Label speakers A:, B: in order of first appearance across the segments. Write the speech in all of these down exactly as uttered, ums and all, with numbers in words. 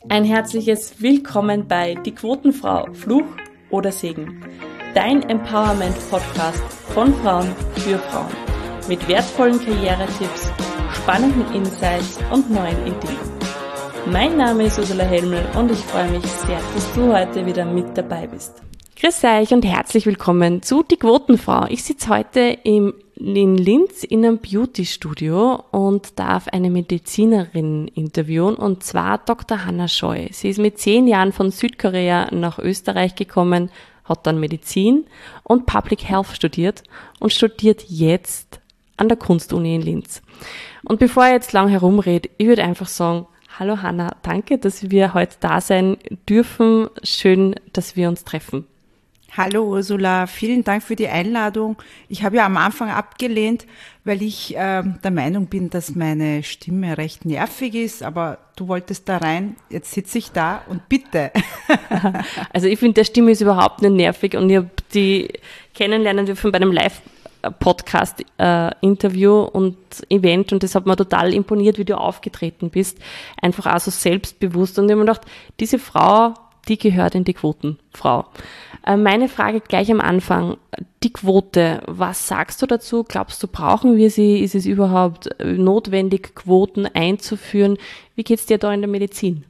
A: Ein herzliches Willkommen bei Die Quotenfrau, Fluch oder Segen. Dein Empowerment-Podcast von Frauen für Frauen. Mit wertvollen Karrieretipps, spannenden Insights und neuen Ideen. Mein Name ist Ursula Helmel und ich freue mich sehr, dass du heute wieder mit dabei bist. Grüß euch und herzlich willkommen zu Die Quotenfrau. Ich sitze heute im, in Linz in einem Beauty-Studio und darf eine Medizinerin interviewen, und zwar Doktor Hanna Scheu. Sie ist mit zehn Jahren von Südkorea nach Österreich gekommen, hat dann Medizin und Public Health studiert und studiert jetzt an der Kunstuni in Linz. Und bevor ich jetzt lang herumrede, ich würde einfach sagen, hallo Hanna, danke, dass wir heute da sein dürfen. Schön, dass wir uns treffen.
B: Hallo Ursula, vielen Dank für die Einladung. Ich habe ja am Anfang abgelehnt, weil ich äh, der Meinung bin, dass meine Stimme recht nervig ist, aber du wolltest da rein, jetzt sitze ich da und bitte.
A: Also ich finde, der Stimme ist überhaupt nicht nervig, und ich habe die kennenlernen dürfen bei einem Live-Podcast-Interview und Event, und das hat mir total imponiert, wie du aufgetreten bist. Einfach auch so selbstbewusst, und ich habe mir gedacht, diese Frau, die gehört in die Quotenfrau. Meine Frage gleich am Anfang, die Quote, was sagst du dazu? Glaubst du, brauchen wir sie? Ist es überhaupt notwendig, Quoten einzuführen? Wie geht's dir da in der Medizin?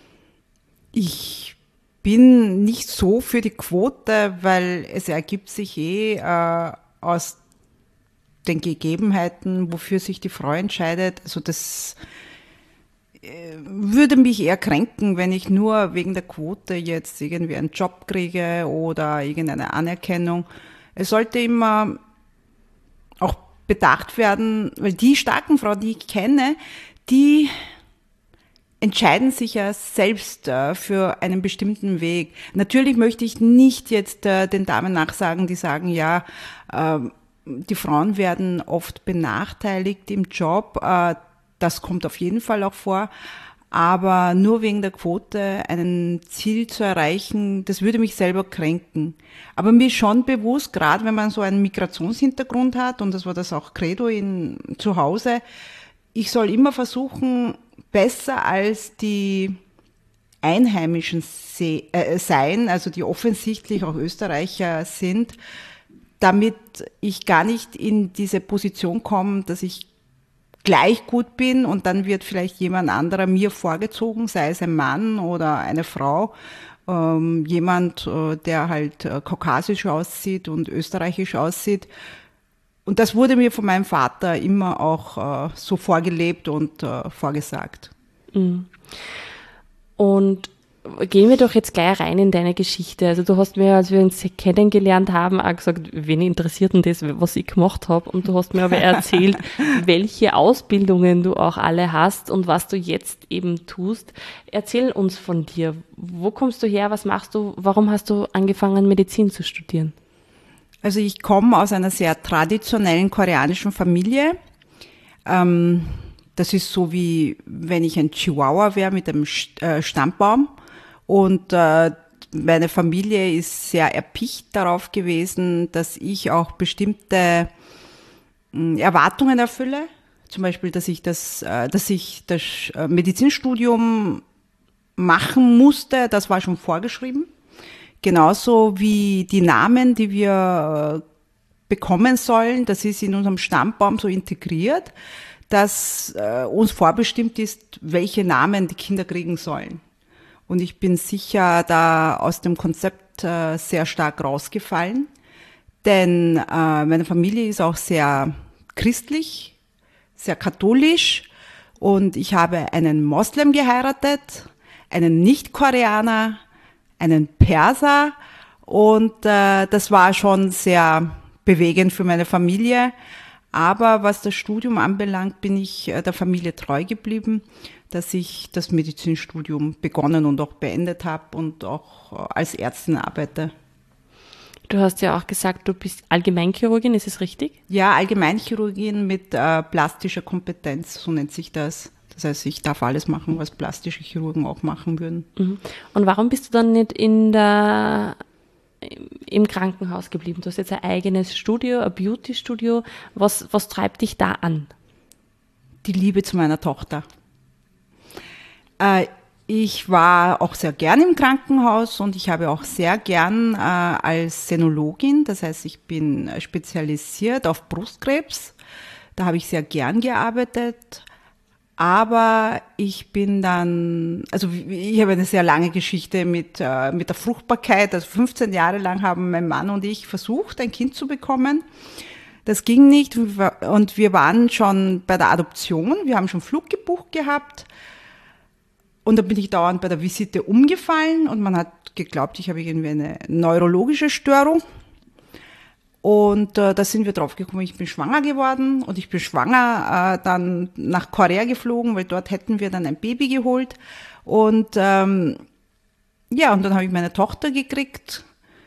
B: Ich bin nicht so für die Quote, weil es ergibt sich eh äh, aus den Gegebenheiten, wofür sich die Frau entscheidet. Also das würde mich eher kränken, wenn ich nur wegen der Quote jetzt irgendwie einen Job kriege oder irgendeine Anerkennung. Es sollte immer auch bedacht werden, weil die starken Frauen, die ich kenne, die entscheiden sich ja selbst für einen bestimmten Weg. Natürlich möchte ich nicht jetzt den Damen nachsagen, die sagen, ja, die Frauen werden oft benachteiligt im Job. Das kommt auf jeden Fall auch vor, aber nur wegen der Quote ein Ziel zu erreichen, das würde mich selber kränken. Aber mir ist schon bewusst, gerade wenn man so einen Migrationshintergrund hat, und das war das auch Credo in, zu Hause, ich soll immer versuchen, besser als die Einheimischen se- äh, sein, also die offensichtlich auch Österreicher sind, damit ich gar nicht in diese Position komme, dass ich gleich gut bin und dann wird vielleicht jemand anderer mir vorgezogen, sei es ein Mann oder eine Frau, ähm, jemand, äh, der halt äh, kaukasisch aussieht und österreichisch aussieht. Und das wurde mir von meinem Vater immer auch äh, so vorgelebt und äh, vorgesagt.
A: Mhm. Und gehen wir doch jetzt gleich rein in deine Geschichte. Also du hast mir, als wir uns kennengelernt haben, auch gesagt, wen interessiert denn das, was ich gemacht habe? Und du hast mir aber erzählt, welche Ausbildungen du auch alle hast und was du jetzt eben tust. Erzähl uns von dir. Wo kommst du her? Was machst du? Warum hast du angefangen, Medizin zu studieren?
B: Also ich komme aus einer sehr traditionellen koreanischen Familie. Ähm, das ist so wie, wenn ich ein Chihuahua wäre mit einem Stammbaum. Und äh, meine Familie ist sehr erpicht darauf gewesen, dass ich auch bestimmte äh, Erwartungen erfülle. Zum Beispiel, dass ich das, äh, dass ich das Medizinstudium machen musste, das war schon vorgeschrieben. Genauso wie die Namen, die wir äh, bekommen sollen, das ist in unserem Stammbaum so integriert, dass äh, uns vorbestimmt ist, welche Namen die Kinder kriegen sollen. Und ich bin sicher da aus dem Konzept äh, sehr stark rausgefallen, denn äh, meine Familie ist auch sehr christlich, sehr katholisch, und ich habe einen Moslem geheiratet, einen Nicht-Koreaner, einen Perser, und äh, das war schon sehr bewegend für meine Familie. Aber was das Studium anbelangt, bin ich äh, der Familie treu geblieben, dass ich das Medizinstudium begonnen und auch beendet habe und auch als Ärztin arbeite.
A: Du hast ja auch gesagt, du bist Allgemeinchirurgin, ist es richtig?
B: Ja, Allgemeinchirurgin mit äh, plastischer Kompetenz, so nennt sich das. Das heißt, ich darf alles machen, was plastische Chirurgen auch machen würden.
A: Mhm. Und warum bist du dann nicht in der, im Krankenhaus geblieben? Du hast jetzt ein eigenes Studio, ein Beauty-Studio. Was, was treibt dich da an?
B: Die Liebe zu meiner Tochter. Äh, Ich war auch sehr gern im Krankenhaus und ich habe auch sehr gern äh, als Senologin, das heißt, ich bin spezialisiert auf Brustkrebs. Da habe ich sehr gern gearbeitet. Aber ich bin dann, also ich habe eine sehr lange Geschichte mit, äh, mit der Fruchtbarkeit. Also fünfzehn Jahre lang haben mein Mann und ich versucht, ein Kind zu bekommen. Das ging nicht und wir waren schon bei der Adoption. Wir haben schon Flug gebucht gehabt. Und dann bin ich dauernd bei der Visite umgefallen und man hat geglaubt, ich habe irgendwie eine neurologische Störung. Und äh, da sind wir drauf gekommen, ich bin schwanger geworden und ich bin schwanger äh, dann nach Korea geflogen, weil dort hätten wir dann ein Baby geholt. Und ähm, ja, und dann habe ich meine Tochter gekriegt.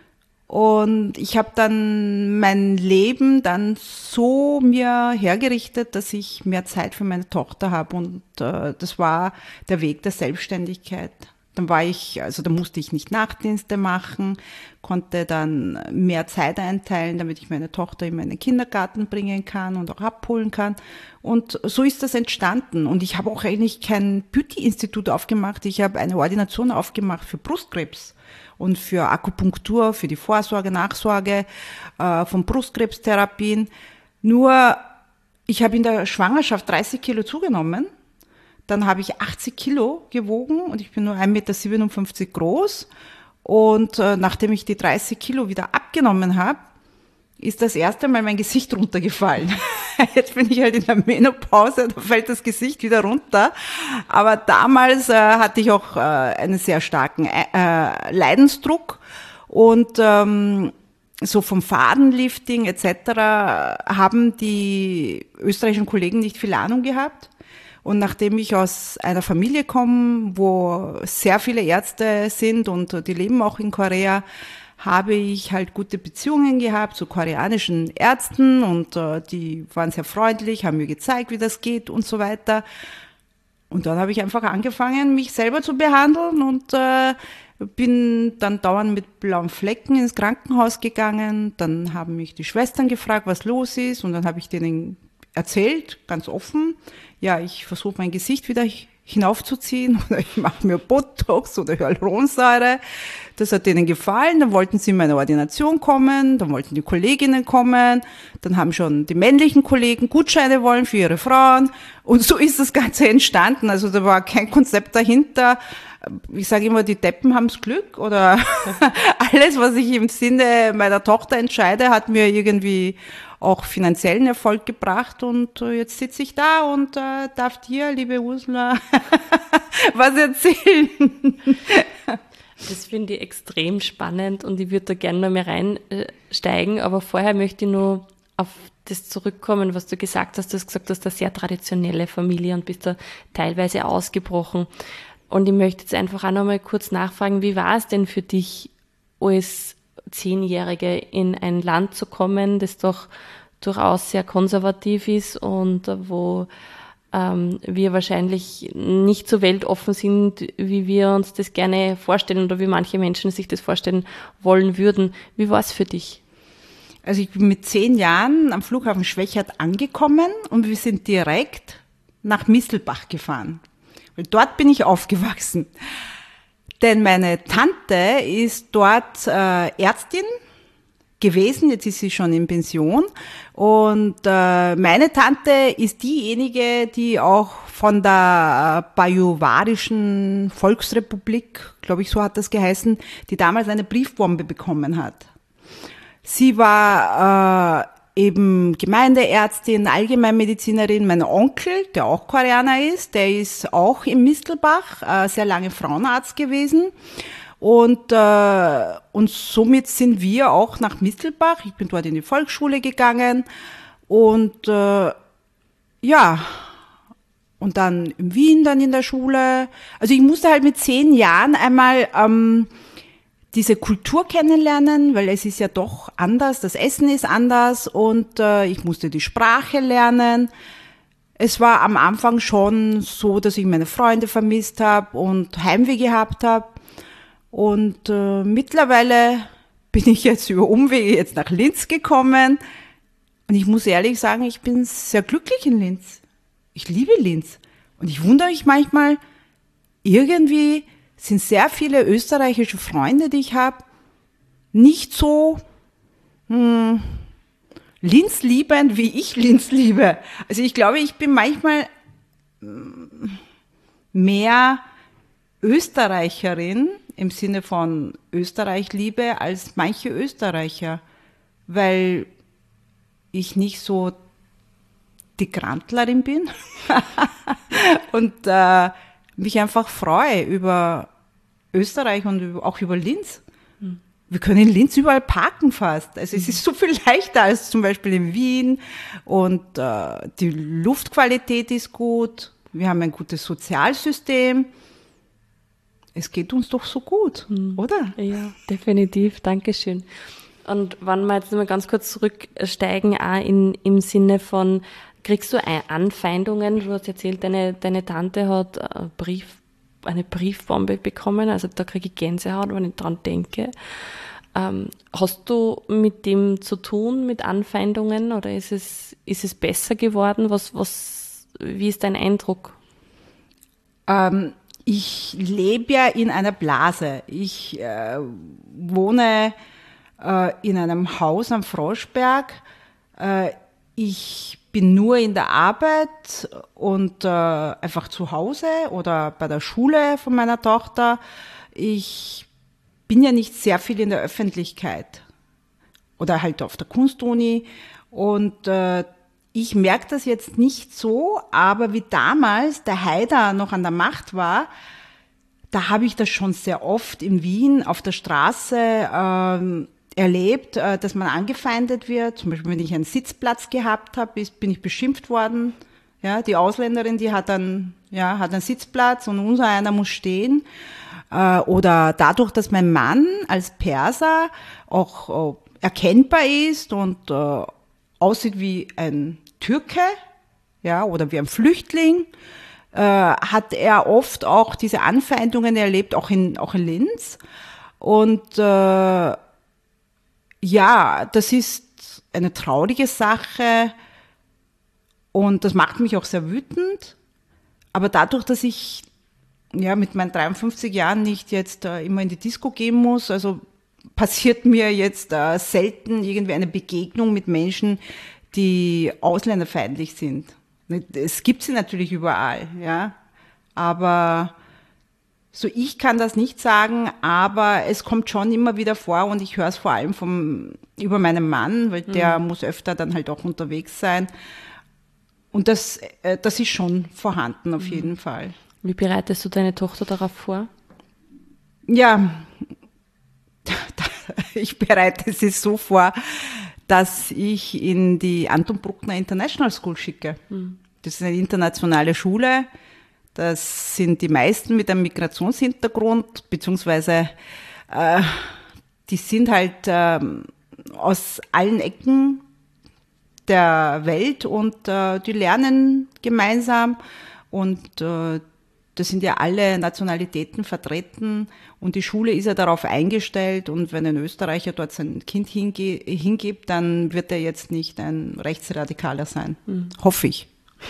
B: Und ich habe dann mein Leben dann so mir hergerichtet, dass ich mehr Zeit für meine Tochter habe. Und äh, das war der Weg der Selbstständigkeit. Dann war ich, also da musste ich nicht Nachtdienste machen, konnte dann mehr Zeit einteilen, damit ich meine Tochter in meinen Kindergarten bringen kann und auch abholen kann. Und so ist das entstanden. Und ich habe auch eigentlich kein Beauty-Institut aufgemacht. Ich habe eine Ordination aufgemacht für Brustkrebs und für Akupunktur, für die Vorsorge, Nachsorge äh, von Brustkrebstherapien. Nur, ich habe in der Schwangerschaft dreißig Kilo zugenommen. Dann habe ich achtzig Kilo gewogen und ich bin nur ein Meter siebenundfünfzig groß. Und äh, nachdem ich die dreißig Kilo wieder abgenommen habe, ist das erste Mal mein Gesicht runtergefallen. Jetzt bin ich halt in der Menopause, da fällt das Gesicht wieder runter. Aber damals äh, hatte ich auch äh, einen sehr starken äh, Leidensdruck und ähm, so vom Fadenlifting et cetera haben die österreichischen Kollegen nicht viel Ahnung gehabt. Und nachdem ich aus einer Familie komme, wo sehr viele Ärzte sind und die leben auch in Korea, habe ich halt gute Beziehungen gehabt zu koreanischen Ärzten und äh, die waren sehr freundlich, haben mir gezeigt, wie das geht und so weiter. Und dann habe ich einfach angefangen, mich selber zu behandeln und äh, bin dann dauernd mit blauen Flecken ins Krankenhaus gegangen. Dann haben mich die Schwestern gefragt, was los ist, und dann habe ich denen erzählt, ganz offen, ja, ich versuche mein Gesicht wieder hinaufzuziehen oder ich mache mir Botox oder Hyaluronsäure. Das hat denen gefallen, dann wollten sie in meine Ordination kommen, dann wollten die Kolleginnen kommen, dann haben schon die männlichen Kollegen Gutscheine wollen für ihre Frauen und so ist das Ganze entstanden. Also da war kein Konzept dahinter. Ich sage immer, die Deppen haben's Glück oder alles, was ich im Sinne meiner Tochter entscheide, hat mir irgendwie auch finanziellen Erfolg gebracht und jetzt sitze ich da und äh, darf dir, liebe Ursula, was erzählen.
A: Das finde ich extrem spannend und ich würde da gerne noch mehr reinsteigen, aber vorher möchte ich nur auf das zurückkommen, was du gesagt hast. Du hast gesagt, du hast eine sehr traditionelle Familie und bist da teilweise ausgebrochen. Und ich möchte jetzt einfach auch noch mal kurz nachfragen, wie war es denn für dich, als Zehnjährige in ein Land zu kommen, das doch durchaus sehr konservativ ist und wo ähm, wir wahrscheinlich nicht so weltoffen sind, wie wir uns das gerne vorstellen oder wie manche Menschen sich das vorstellen wollen würden. Wie war es für dich?
B: Also ich bin mit zehn Jahren am Flughafen Schwechat angekommen und wir sind direkt nach Mistelbach gefahren. Weil dort bin ich aufgewachsen. Denn meine Tante ist dort äh, Ärztin gewesen, jetzt ist sie schon in Pension. Und äh, meine Tante ist diejenige, die auch von der äh, Bajuwarischen Volksrepublik, glaube ich, so hat das geheißen, die damals eine Briefbombe bekommen hat. Sie war äh, eben Gemeindeärztin, Allgemeinmedizinerin. Mein Onkel, der auch Koreaner ist, der ist auch in Mistelbach, äh, sehr lange Frauenarzt gewesen. Und, äh, und somit sind wir auch nach Mistelbach. Ich bin dort in die Volksschule gegangen und äh, ja, und dann in Wien dann in der Schule. Also ich musste halt mit zehn Jahren einmal ähm, diese Kultur kennenlernen, weil es ist ja doch anders, das Essen ist anders und äh, ich musste die Sprache lernen. Es war am Anfang schon so, dass ich meine Freunde vermisst habe und Heimweh gehabt habe. Und äh, mittlerweile bin ich jetzt über Umwege jetzt nach Linz gekommen. Und ich muss ehrlich sagen, ich bin sehr glücklich in Linz. Ich liebe Linz. Und ich wundere mich manchmal, irgendwie sind sehr viele österreichische Freunde, die ich habe, nicht so hm, Linz liebend, wie ich Linz liebe. Also ich glaube, ich bin manchmal mehr Österreicherin im Sinne von Österreich-Liebe als manche Österreicher, weil ich nicht so die Grantlerin bin und äh, mich einfach freue über Österreich und über, auch über Linz. Mhm. Wir können in Linz überall parken fast. Also mhm. es ist so viel leichter als zum Beispiel in Wien und äh, die Luftqualität ist gut. Wir haben ein gutes Sozialsystem. Es geht uns doch so gut, mhm. oder?
A: Ja, definitiv. Dankeschön. Und wenn wir jetzt mal ganz kurz zurücksteigen, auch in, im Sinne von, kriegst du Anfeindungen? Du hast erzählt, deine, deine Tante hat einen Brief, eine Briefbombe bekommen, also da kriege ich Gänsehaut, wenn ich dran denke. Ähm, hast du mit dem zu tun, mit Anfeindungen, oder ist es, ist es besser geworden? Was, was, wie ist dein Eindruck?
B: Ähm, ich lebe ja in einer Blase. Ich äh, wohne äh, in einem Haus am Froschberg. Äh, ich bin nur in der Arbeit und äh, einfach zu Hause oder bei der Schule von meiner Tochter. Ich bin ja nicht sehr viel in der Öffentlichkeit oder halt auf der Kunstuni und äh, ich merke das jetzt nicht so, aber wie damals der Haider noch an der Macht war, da habe ich das schon sehr oft in Wien auf der Straße äh, erlebt, dass man angefeindet wird. Zum Beispiel, wenn ich einen Sitzplatz gehabt habe, bin ich beschimpft worden. Ja, die Ausländerin, die hat dann, ja, hat einen Sitzplatz und unser einer muss stehen. Oder dadurch, dass mein Mann als Perser auch erkennbar ist und aussieht wie ein Türke, ja, oder wie ein Flüchtling, hat er oft auch diese Anfeindungen erlebt, auch in, auch in Linz. Und äh, ja, das ist eine traurige Sache und das macht mich auch sehr wütend. Aber dadurch, dass ich ja mit meinen dreiundfünfzig Jahren nicht jetzt äh, immer in die Disco gehen muss, also passiert mir jetzt äh, selten irgendwie eine Begegnung mit Menschen, die ausländerfeindlich sind. Es gibt sie natürlich überall, ja, aber so, ich kann das nicht sagen, aber es kommt schon immer wieder vor und ich höre es vor allem vom, über meinen Mann, weil der mhm. muss öfter dann halt auch unterwegs sein. Und das, äh, das ist schon vorhanden auf mhm. jeden Fall.
A: Wie bereitest du deine Tochter darauf vor?
B: Ja, ich bereite sie so vor, dass ich in die Anton Bruckner International School schicke. Mhm. Das ist eine internationale Schule. Das sind die meisten mit einem Migrationshintergrund, beziehungsweise äh, die sind halt äh, aus allen Ecken der Welt und äh, die lernen gemeinsam und äh, da sind ja alle Nationalitäten vertreten und die Schule ist ja darauf eingestellt und wenn ein Österreicher dort sein Kind hinge- hingibt, dann wird er jetzt nicht ein Rechtsradikaler sein. Mhm. Hoffe ich.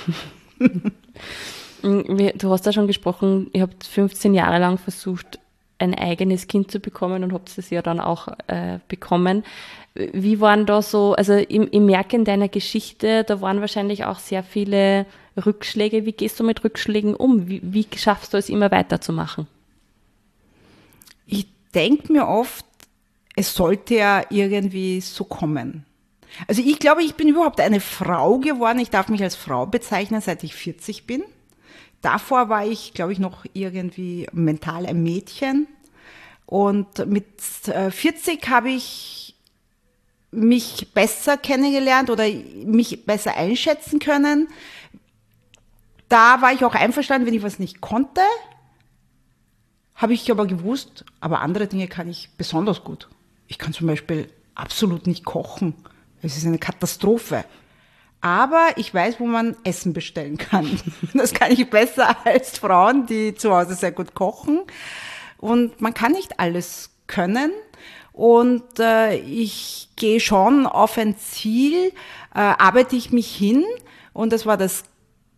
A: Du hast ja schon gesprochen, ihr habt fünfzehn Jahre lang versucht, ein eigenes Kind zu bekommen und habt es ja dann auch äh, bekommen. Wie waren da so, also ich, ich merke in deiner Geschichte, da waren wahrscheinlich auch sehr viele Rückschläge. Wie gehst du mit Rückschlägen um? Wie, wie schaffst du es, immer weiterzumachen?
B: Ich denke mir oft, es sollte ja irgendwie so kommen. Also ich glaube, ich bin überhaupt eine Frau geworden. Ich darf mich als Frau bezeichnen, seit ich vierzig bin. Davor war ich, glaube ich, noch irgendwie mental ein Mädchen. Und mit vierzig habe ich mich besser kennengelernt oder mich besser einschätzen können. Da war ich auch einverstanden, wenn ich was nicht konnte, habe ich aber gewusst, aber andere Dinge kann ich besonders gut. Ich kann zum Beispiel absolut nicht kochen. Es ist eine Katastrophe. Aber ich weiß, wo man Essen bestellen kann. Das kann ich besser als Frauen, die zu Hause sehr gut kochen. Und man kann nicht alles können. Und äh, ich gehe schon auf ein Ziel, äh, arbeite ich mich hin. Und das war das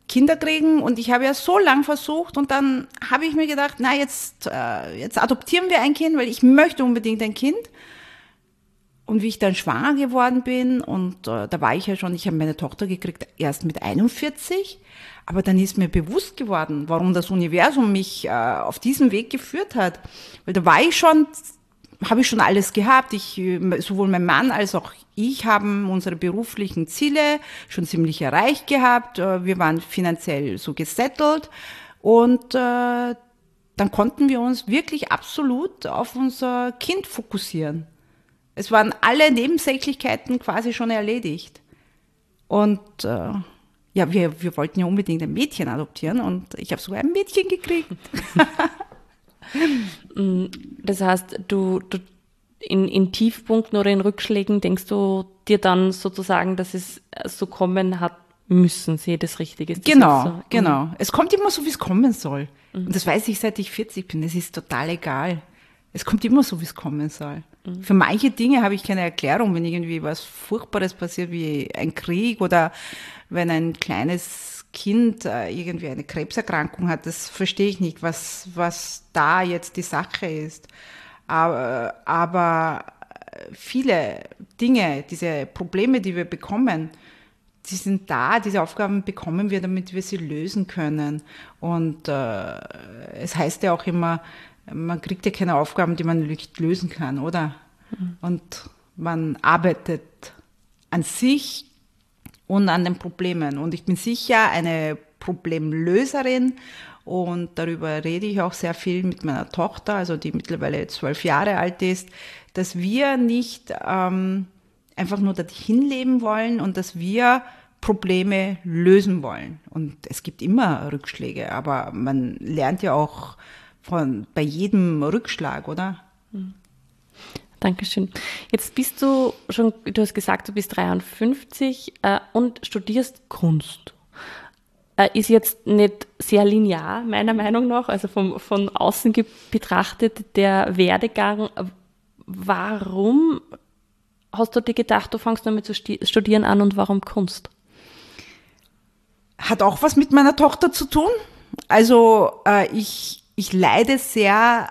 B: Kinder kriegen und ich habe ja so lang versucht und dann habe ich mir gedacht, na jetzt, äh, jetzt adoptieren wir ein Kind, weil ich möchte unbedingt ein Kind. Und wie ich dann schwanger geworden bin und äh, da war ich ja schon, ich habe meine Tochter gekriegt erst mit einundvierzig, aber dann ist mir bewusst geworden, warum das Universum mich äh, auf diesen Weg geführt hat. Weil da war ich schon, habe ich schon alles gehabt. Ich, sowohl mein Mann als auch ich haben unsere beruflichen Ziele schon ziemlich erreicht gehabt. Wir waren finanziell so gesettelt und äh, dann konnten wir uns wirklich absolut auf unser Kind fokussieren. Es waren alle Nebensächlichkeiten quasi schon erledigt. Und äh, ja, wir, wir wollten ja unbedingt ein Mädchen adoptieren und ich habe sogar ein Mädchen gekriegt.
A: Das heißt, du, du in, in Tiefpunkten oder in Rückschlägen denkst du dir dann sozusagen, dass es so kommen hat müssen, sehe das richtig? Ist das
B: genau,
A: so?
B: genau. Es kommt immer so, wie es kommen soll. Mhm. Und das weiß ich, seit ich vierzig bin. Es ist total egal. Es kommt immer so, wie es kommen soll. Mhm. Für manche Dinge habe ich keine Erklärung, wenn irgendwie was Furchtbares passiert, wie ein Krieg oder wenn ein kleines Kind äh, irgendwie eine Krebserkrankung hat, das verstehe ich nicht, was, was da jetzt die Sache ist. Aber, aber viele Dinge, diese Probleme, die wir bekommen, die sind da, diese Aufgaben bekommen wir, damit wir sie lösen können. Und äh, es heißt ja auch immer, man kriegt ja keine Aufgaben, die man nicht lösen kann, oder? Mhm. Und man arbeitet an sich und an den Problemen. Und ich bin sicher eine Problemlöserin und darüber rede ich auch sehr viel mit meiner Tochter, also die mittlerweile zwölf Jahre alt ist, dass wir nicht ähm, einfach nur dahin leben wollen und dass wir Probleme lösen wollen. Und es gibt immer Rückschläge, aber man lernt ja auch von, bei jedem Rückschlag, oder?
A: Mhm. Dankeschön. Jetzt bist du schon, du hast gesagt, du bist dreiundfünfzig äh, und studierst Kunst. Äh, ist jetzt nicht sehr linear, meiner Meinung nach, also vom, von außen ge- betrachtet, der Werdegang. Warum hast du dir gedacht, du fängst damit zu sti- studieren an und warum Kunst?
B: Hat auch was mit meiner Tochter zu tun. Also äh, ich, ich leide sehr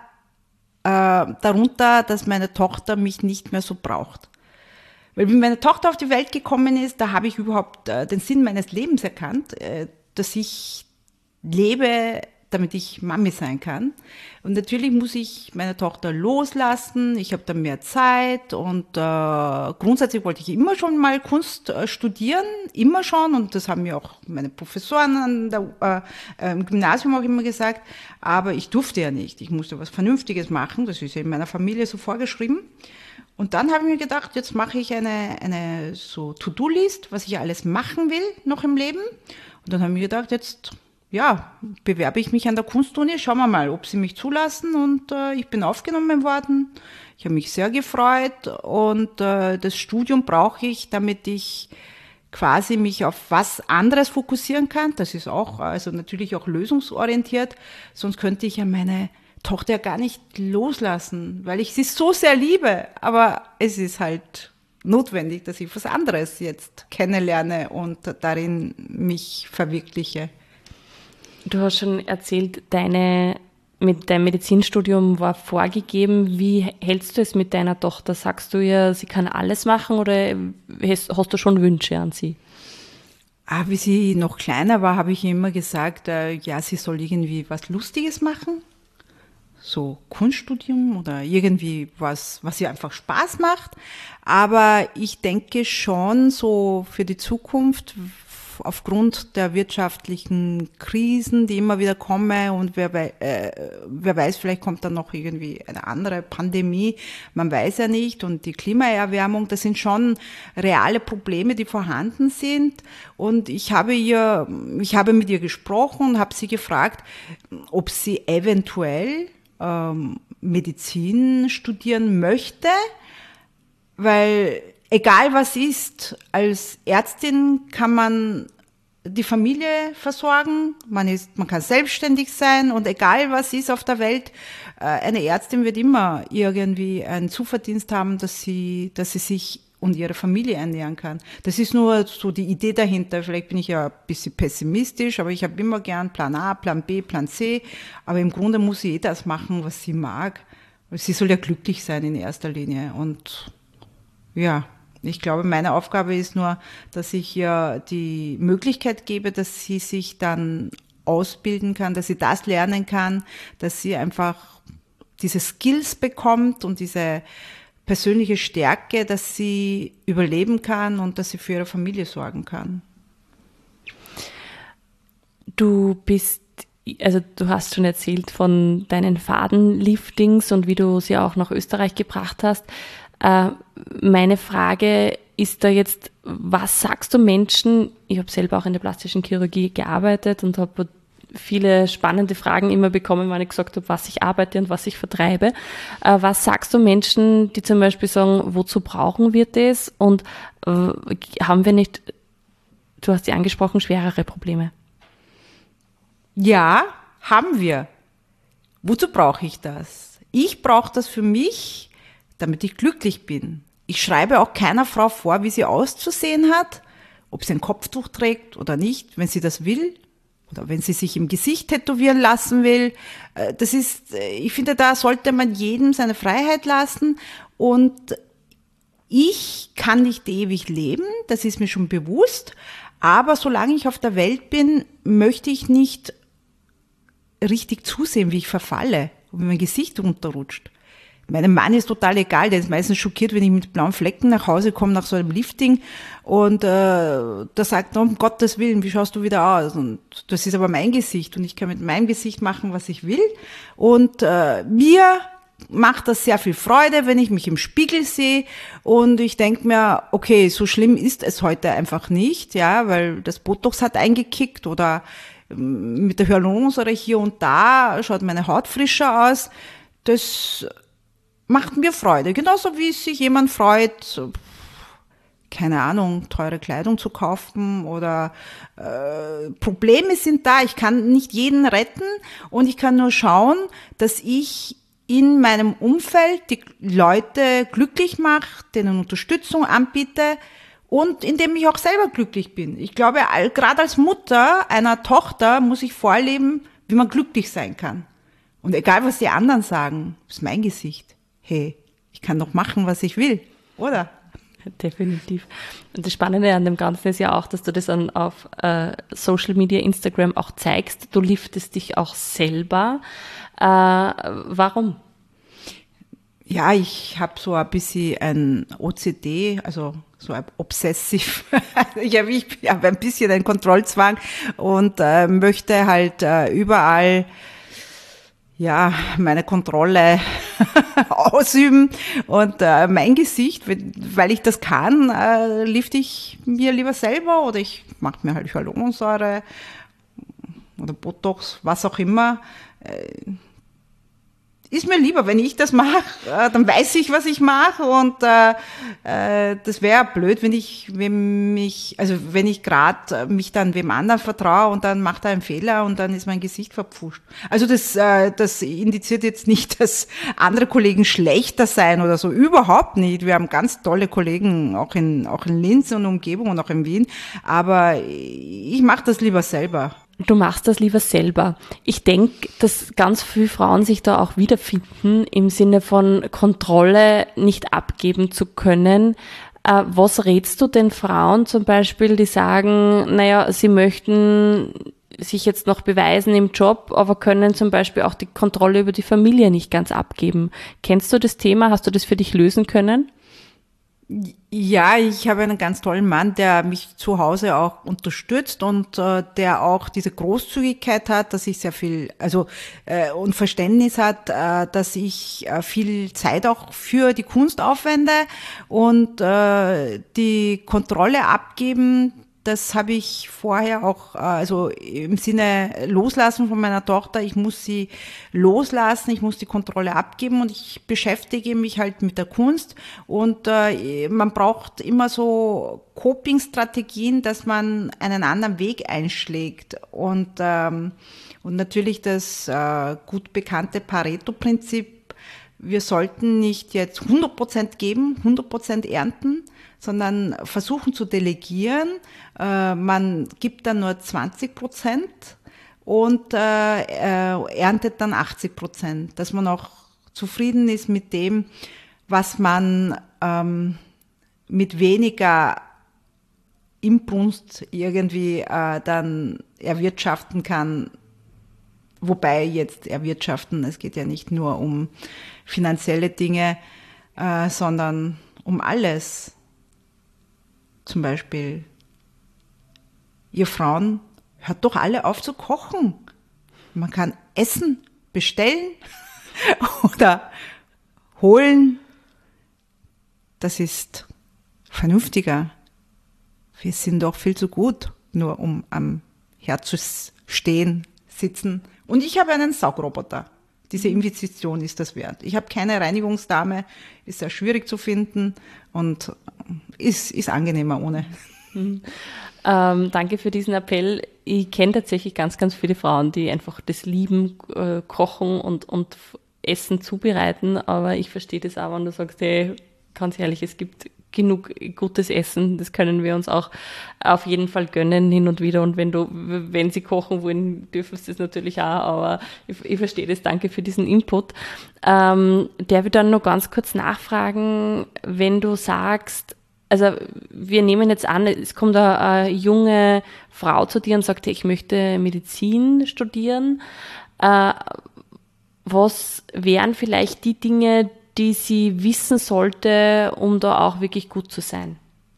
B: darunter, dass meine Tochter mich nicht mehr so braucht. Weil wie meine Tochter auf die Welt gekommen ist, da habe ich überhaupt äh, den Sinn meines Lebens erkannt, äh, dass ich lebe, damit ich Mami sein kann. Und natürlich muss ich meine Tochter loslassen, ich habe dann mehr Zeit und äh, grundsätzlich wollte ich immer schon mal Kunst äh, studieren, immer schon, und das haben mir auch meine Professoren an der, äh, im Gymnasium auch immer gesagt, aber ich durfte ja nicht, ich musste was Vernünftiges machen, das ist ja in meiner Familie so vorgeschrieben. Und dann habe ich mir gedacht, jetzt mache ich eine, eine so To-Do-List, was ich alles machen will noch im Leben. Und dann habe ich mir gedacht, jetzt ja, bewerbe ich mich an der Kunstuni, schauen wir mal, ob sie mich zulassen. Und äh, ich bin aufgenommen worden. Ich habe mich sehr gefreut und äh, das Studium brauche ich, damit ich quasi mich auf was anderes fokussieren kann. Das ist auch, also natürlich auch lösungsorientiert. Sonst könnte ich ja meine Tochter ja gar nicht loslassen, weil ich sie so sehr liebe. Aber es ist halt notwendig, dass ich was anderes jetzt kennenlerne und darin mich verwirkliche.
A: Du hast schon erzählt, deine, mit deinem Medizinstudium war vorgegeben. Wie hältst du es mit deiner Tochter? Sagst du ihr, sie kann alles machen oder hast, hast du schon Wünsche an sie?
B: Ah, wie sie noch kleiner war, habe ich ihr immer gesagt, äh, ja, sie soll irgendwie was Lustiges machen. So Kunststudium oder irgendwie was, was ihr einfach Spaß macht. Aber ich denke schon so für die Zukunft, aufgrund der wirtschaftlichen Krisen, die immer wieder kommen und wer, äh, wer weiß, vielleicht kommt dann noch irgendwie eine andere Pandemie, man weiß ja nicht, und die Klimaerwärmung, das sind schon reale Probleme, die vorhanden sind, und ich habe ihr, ich habe mit ihr gesprochen und habe sie gefragt, ob sie eventuell ähm, Medizin studieren möchte, weil egal was ist, als Ärztin kann man die Familie versorgen, man ist, man kann selbstständig sein, und egal was ist auf der Welt, eine Ärztin wird immer irgendwie einen Zuverdienst haben, dass sie, dass sie sich und ihre Familie ernähren kann. Das ist nur so die Idee dahinter. Vielleicht bin ich ja ein bisschen pessimistisch, aber ich habe immer gern Plan A, Plan B, Plan C. Aber im Grunde muss sie eh das machen, was sie mag. Sie soll ja glücklich sein in erster Linie. Und ja, ich glaube, meine Aufgabe ist nur, dass ich ihr die Möglichkeit gebe, dass sie sich dann ausbilden kann, dass sie das lernen kann, dass sie einfach diese Skills bekommt und diese persönliche Stärke, dass sie überleben kann und dass sie für ihre Familie sorgen kann.
A: Du bist, also du hast schon erzählt von deinen Fadenliftings und wie du sie auch nach Österreich gebracht hast. Äh, meine Frage ist da jetzt, was sagst du Menschen? Ich habe selber auch in der plastischen Chirurgie gearbeitet und habe viele spannende Fragen immer bekommen, wenn ich gesagt habe, was ich arbeite und was ich vertreibe. Äh, was sagst du Menschen, die zum Beispiel sagen, wozu brauchen wir das? Und äh, haben wir nicht, du hast ja angesprochen, schwerere Probleme?
B: Ja, haben wir. Wozu brauche ich das? Ich brauche das für mich, damit ich glücklich bin. Ich schreibe auch keiner Frau vor, wie sie auszusehen hat, ob sie ein Kopftuch trägt oder nicht, wenn sie das will. Oder wenn sie sich im Gesicht tätowieren lassen will. Das ist, ich finde, da sollte man jedem seine Freiheit lassen. Und ich kann nicht ewig leben, das ist mir schon bewusst. Aber solange ich auf der Welt bin, möchte ich nicht richtig zusehen, wie ich verfalle und wie mein Gesicht runterrutscht. Meinem Mann ist total egal, der ist meistens schockiert, wenn ich mit blauen Flecken nach Hause komme nach so einem Lifting und äh, der sagt, um Gottes Willen, wie schaust du wieder aus? Und das ist aber mein Gesicht und ich kann mit meinem Gesicht machen, was ich will. Und äh, mir macht das sehr viel Freude, wenn ich mich im Spiegel sehe und ich denke mir, okay, so schlimm ist es heute einfach nicht, ja, weil das Botox hat eingekickt oder mit der Hyaluronsäure hier und da schaut meine Haut frischer aus. Das macht mir Freude. Genauso wie sich jemand freut, keine Ahnung, teure Kleidung zu kaufen oder äh, Probleme sind da. Ich kann nicht jeden retten und ich kann nur schauen, dass ich in meinem Umfeld die Leute glücklich mache, denen Unterstützung anbiete und indem ich auch selber glücklich bin. Ich glaube, gerade als Mutter einer Tochter muss ich vorleben, wie man glücklich sein kann. Und egal, was die anderen sagen, ist mein Gesicht. Hey, ich kann doch machen, was ich will, oder?
A: Definitiv. Und das Spannende an dem Ganzen ist ja auch, dass du das dann auf äh, Social Media, Instagram auch zeigst. Du liftest dich auch selber. Äh, warum?
B: Ja, ich habe so ein bisschen ein O C D, also so ein Obsessiv. ich habe ich hab ein bisschen einen Kontrollzwang und äh, möchte halt äh, überall ja, meine Kontrolle ausüben und äh, mein Gesicht, weil ich das kann, äh, lifte ich mir lieber selber oder ich mache mir halt Hyaluronsäure oder Botox, was auch immer. Äh, ist mir lieber, wenn ich das mache, äh, dann weiß ich, was ich mache und äh, äh, das wäre blöd, wenn ich wenn mich, also wenn ich gerade mich dann wem anderen vertraue und dann macht er einen Fehler und dann ist mein Gesicht verpfuscht. Also das äh, das indiziert jetzt nicht, dass andere Kollegen schlechter sein oder so, überhaupt nicht. Wir haben ganz tolle Kollegen, auch in auch in Linz und Umgebung und auch in Wien, aber ich mache das lieber selber.
A: Du machst das lieber selber. Ich denke, dass ganz viele Frauen sich da auch wiederfinden, im Sinne von Kontrolle nicht abgeben zu können. Äh, was rätst du den Frauen zum Beispiel, die sagen, naja, sie möchten sich jetzt noch beweisen im Job, aber können zum Beispiel auch die Kontrolle über die Familie nicht ganz abgeben. Kennst du das Thema? Hast du das für dich lösen können?
B: Ja, ich habe einen ganz tollen Mann, der mich zu Hause auch unterstützt und äh, der auch diese Großzügigkeit hat, dass ich sehr viel, also äh, und Verständnis hat, äh, dass ich äh, viel Zeit auch für die Kunst aufwende und äh, die Kontrolle abgeben. Das habe ich vorher auch, also im Sinne loslassen von meiner Tochter. Ich muss sie loslassen, ich muss die Kontrolle abgeben und ich beschäftige mich halt mit der Kunst. Und äh, man braucht immer so Coping-Strategien, dass man einen anderen Weg einschlägt. Und, ähm, und natürlich das äh, gut bekannte Pareto-Prinzip. wir sollten nicht jetzt hundert Prozent geben, hundert Prozent ernten, sondern versuchen zu delegieren. Äh, man gibt dann nur zwanzig Prozent und äh, äh, erntet dann achtzig Prozent, dass man auch zufrieden ist mit dem, was man ähm, mit weniger Inbrunst irgendwie äh, dann erwirtschaften kann. Wobei jetzt erwirtschaften, es geht ja nicht nur um finanzielle Dinge, äh, sondern um alles. Zum Beispiel, ihr Frauen, hört doch alle auf zu kochen. Man kann Essen bestellen oder holen. Das ist vernünftiger. Wir sind doch viel zu gut, nur um am Herd zu stehen, sitzen. Und ich habe einen Saugroboter. Diese Investition ist das wert. Ich habe keine Reinigungsdame, ist sehr schwierig zu finden und ist, ist angenehmer ohne.
A: Mhm. Ähm, danke für diesen Appell. Ich kenne tatsächlich ganz, ganz viele Frauen, die einfach das lieben, äh, kochen und, und Essen zubereiten, aber ich verstehe das auch, wenn du sagst, hey, ganz ehrlich, es gibt genug gutes Essen, das können wir uns auch auf jeden Fall gönnen hin und wieder, und wenn du, wenn sie kochen wollen, dürfen sie das natürlich auch, aber ich, ich verstehe das, danke für diesen Input. Ähm, der wird dann noch ganz kurz nachfragen, wenn du sagst, also wir nehmen jetzt an, es kommt eine, eine junge Frau zu dir und sagt, ich möchte Medizin studieren, äh, was wären vielleicht die Dinge, die sie wissen sollte, um da auch wirklich gut zu sein?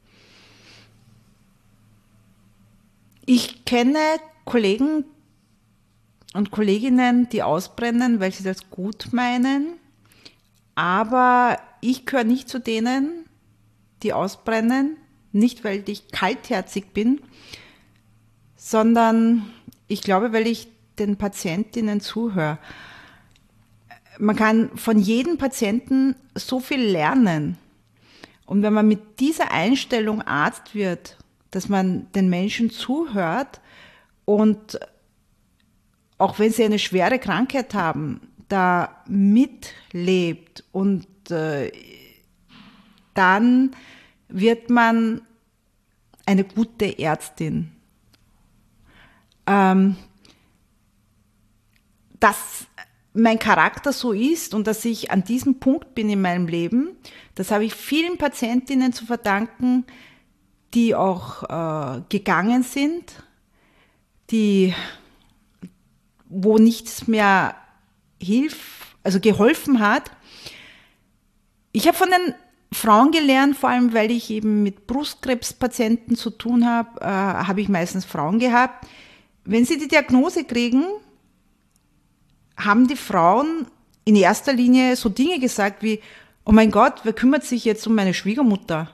B: Ich kenne Kollegen und Kolleginnen, die ausbrennen, weil sie das gut meinen, aber ich gehöre nicht zu denen, die ausbrennen, nicht weil ich kaltherzig bin, sondern ich glaube, weil ich den Patientinnen zuhöre. Man kann von jedem Patienten so viel lernen. Und wenn man mit dieser Einstellung Arzt wird, dass man den Menschen zuhört und auch wenn sie eine schwere Krankheit haben, da mitlebt und äh, dann wird man eine gute Ärztin. Ähm, das mein Charakter so ist und dass ich an diesem Punkt bin in meinem Leben, das habe ich vielen Patientinnen zu verdanken, die auch äh, gegangen sind, die, wo nichts mehr hilft, also geholfen hat. Ich habe von den Frauen gelernt, vor allem weil ich eben mit Brustkrebspatienten zu tun habe, äh, habe ich meistens Frauen gehabt. Wenn sie die Diagnose kriegen, haben die Frauen in erster Linie so Dinge gesagt wie, oh mein Gott, wer kümmert sich jetzt um meine Schwiegermutter?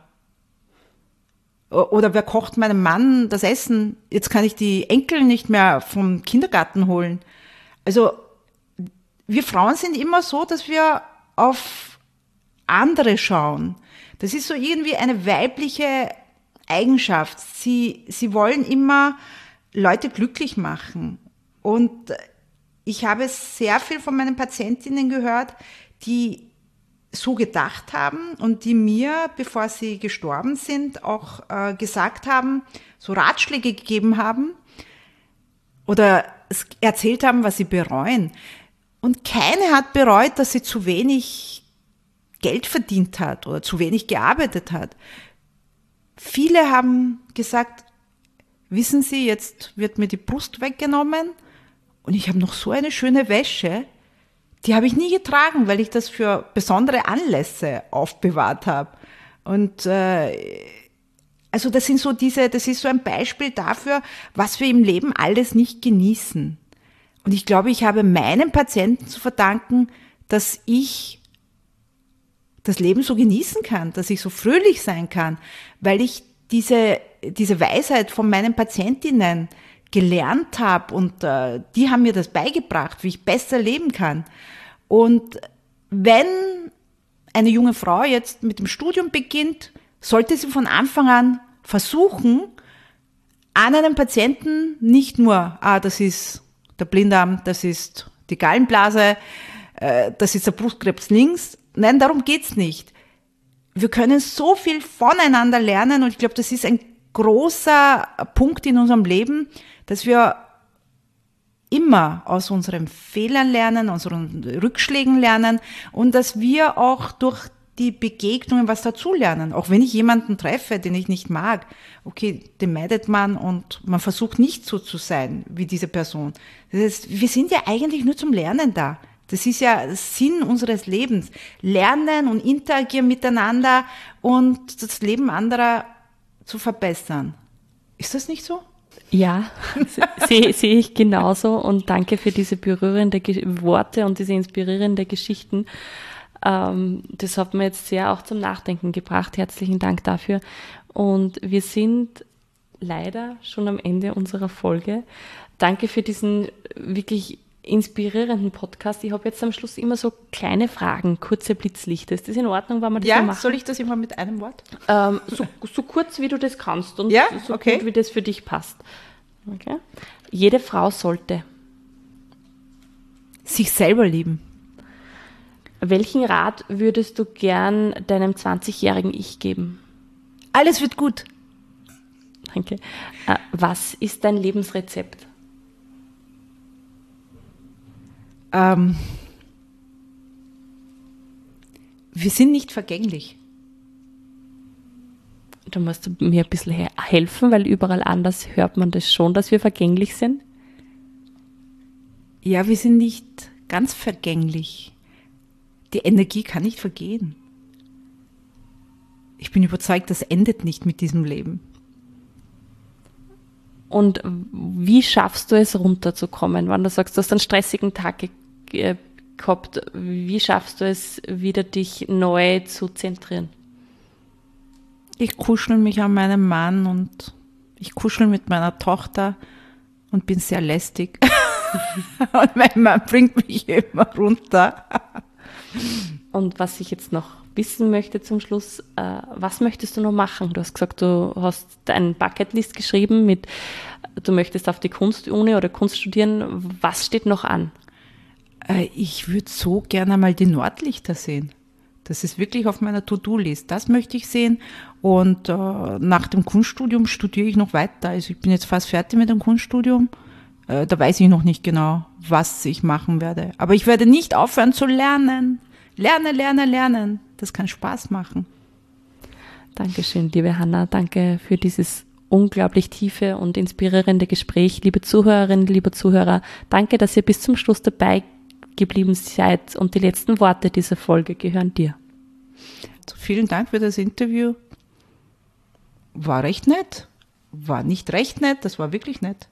B: Oder wer kocht meinem Mann das Essen? Jetzt kann ich die Enkel nicht mehr vom Kindergarten holen. Also wir Frauen sind immer so, dass wir auf andere schauen. Das ist so irgendwie eine weibliche Eigenschaft. Sie, sie wollen immer Leute glücklich machen. Und ich habe sehr viel von meinen Patientinnen gehört, die so gedacht haben und die mir, bevor sie gestorben sind, auch äh, gesagt haben, so Ratschläge gegeben haben oder erzählt haben, was sie bereuen. Und keine hat bereut, dass sie zu wenig Geld verdient hat oder zu wenig gearbeitet hat. Viele haben gesagt, wissen Sie, jetzt wird mir die Brust weggenommen und ich habe noch so eine schöne Wäsche, die habe ich nie getragen, weil ich das für besondere Anlässe aufbewahrt habe. Und äh, also das sind so diese, das ist so ein Beispiel dafür, was wir im Leben alles nicht genießen. Und ich glaube, ich habe meinen Patienten zu verdanken, dass ich das Leben so genießen kann, dass ich so fröhlich sein kann, weil ich diese, diese Weisheit von meinen Patientinnen gelernt habe und äh, die haben mir das beigebracht, wie ich besser leben kann. Und wenn eine junge Frau jetzt mit dem Studium beginnt, sollte sie von Anfang an versuchen, an einem Patienten nicht nur, ah, das ist der Blinddarm, das ist die Gallenblase, äh, das ist der Brustkrebs links. Nein, darum geht's nicht. Wir können so viel voneinander lernen und ich glaube, das ist ein großer Punkt in unserem Leben, dass wir immer aus unseren Fehlern lernen, aus unseren Rückschlägen lernen und dass wir auch durch die Begegnungen was dazulernen. Auch wenn ich jemanden treffe, den ich nicht mag, okay, den meidet man und man versucht nicht so zu sein wie diese Person. Das heißt, wir sind ja eigentlich nur zum Lernen da. Das ist ja Sinn unseres Lebens. Lernen und interagieren miteinander und das Leben anderer zu verbessern. Ist das nicht so?
A: Ja, sehe seh ich genauso und danke für diese berührenden Worte und diese inspirierenden Geschichten. Ähm, das hat mir jetzt sehr auch zum Nachdenken gebracht. Herzlichen Dank dafür. Und wir sind leider schon am Ende unserer Folge. Danke für diesen wirklich inspirierenden Podcast. Ich habe jetzt am Schluss immer so kleine Fragen, kurze Blitzlichter. Ist das in Ordnung, wenn wir das
B: ja,
A: so machen?
B: Soll ich das immer mit einem Wort?
A: Ähm, so, so kurz, wie du das kannst und
B: ja?
A: so
B: okay.
A: gut, wie das für dich passt. Okay. Jede Frau sollte
B: sich selber lieben.
A: Welchen Rat würdest du gern deinem zwanzigjährigen Ich geben?
B: Alles wird gut.
A: Danke. Äh, was ist dein Lebensrezept?
B: Ähm, wir sind nicht vergänglich.
A: Da musst du mir ein bisschen he- helfen, weil überall anders hört man das schon, dass wir vergänglich sind.
B: Ja, wir sind nicht ganz vergänglich. Die Energie kann nicht vergehen. Ich bin überzeugt, das endet nicht mit diesem Leben.
A: Und wie schaffst du es, runterzukommen? Wenn du sagst, du hast einen stressigen Tag ge- ge- gehabt, wie schaffst du es, wieder dich neu zu zentrieren?
B: Ich kuschel mich an meinem Mann und ich kuschel mit meiner Tochter und bin sehr lästig. Und mein Mann bringt mich immer runter.
A: Und was ich jetzt noch wissen möchte zum Schluss, äh, was möchtest du noch machen? Du hast gesagt, du hast deine Bucketlist geschrieben mit, du möchtest auf die Kunstuni oder Kunst studieren. Was steht noch an?
B: Äh, ich würde so gerne mal die Nordlichter sehen. Das ist wirklich auf meiner To-Do-List. Das möchte ich sehen. Und äh, nach dem Kunststudium studiere ich noch weiter. Also ich bin jetzt fast fertig mit dem Kunststudium. Äh, da weiß ich noch nicht genau, was ich machen werde. Aber ich werde nicht aufhören zu lernen. Lernen, lernen, lernen. Das kann Spaß machen.
A: Dankeschön, liebe Hanna. Danke für dieses unglaublich tiefe und inspirierende Gespräch. Liebe Zuhörerinnen, liebe Zuhörer, danke, dass ihr bis zum Schluss dabei geblieben seid. Und die letzten Worte dieser Folge gehören dir.
B: Also vielen Dank für das Interview. War recht nett. War nicht recht nett, das war wirklich nett.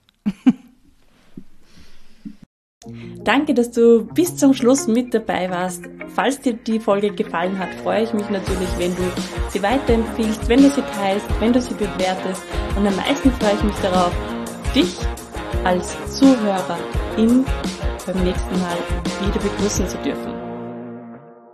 A: Danke, dass du bis zum Schluss mit dabei warst. Falls dir die Folge gefallen hat, freue ich mich natürlich, wenn du sie weiterempfiehlst, wenn du sie teilst, wenn du sie bewertest. Und am meisten freue ich mich darauf, dich als Zuhörerin beim nächsten Mal wieder begrüßen zu dürfen.